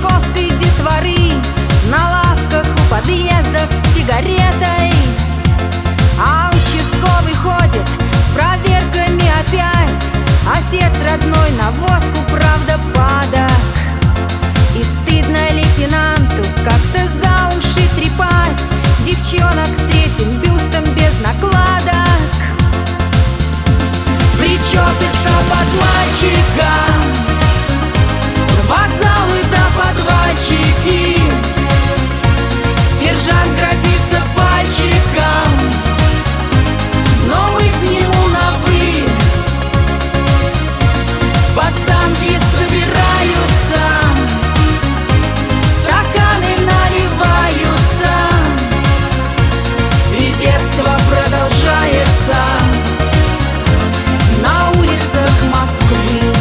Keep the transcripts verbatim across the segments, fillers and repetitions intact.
московской детворы на лавках у подъездов с сигаретой. А участковый ходит с проверками опять. Отец родной на водку, правда, падок. И стыдно лейтенанту как-то за уши трепать девчонок с третьим бюстом без накладок. Причесочка под мальчика, вокзалы да подвальчики. Сержант грозится пальчиком, но мы к нему на «вы». Пацанки собираются, стаканы наливаются, и детство продолжается на улицах Москвы.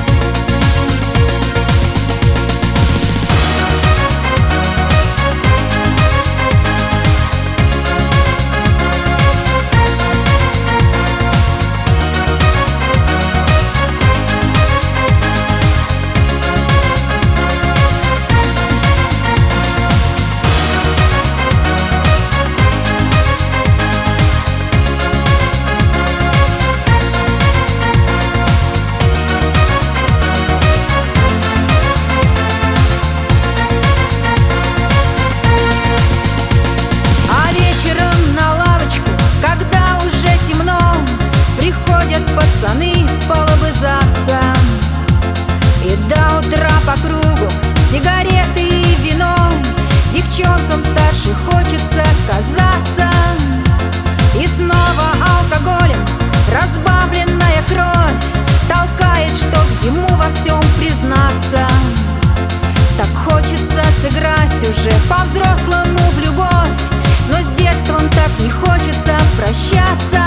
Пацаны полобызаться, и до утра по кругу сигареты и вино. Девчонкам старше хочется казаться, и снова алкоголем разбавленная кровь толкает, чтоб ему во всем признаться. Так хочется сыграть уже по-взрослому в любовь, но с детством так не хочется прощаться.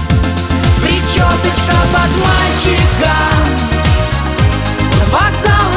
Причесочка под мальчика, вокзалы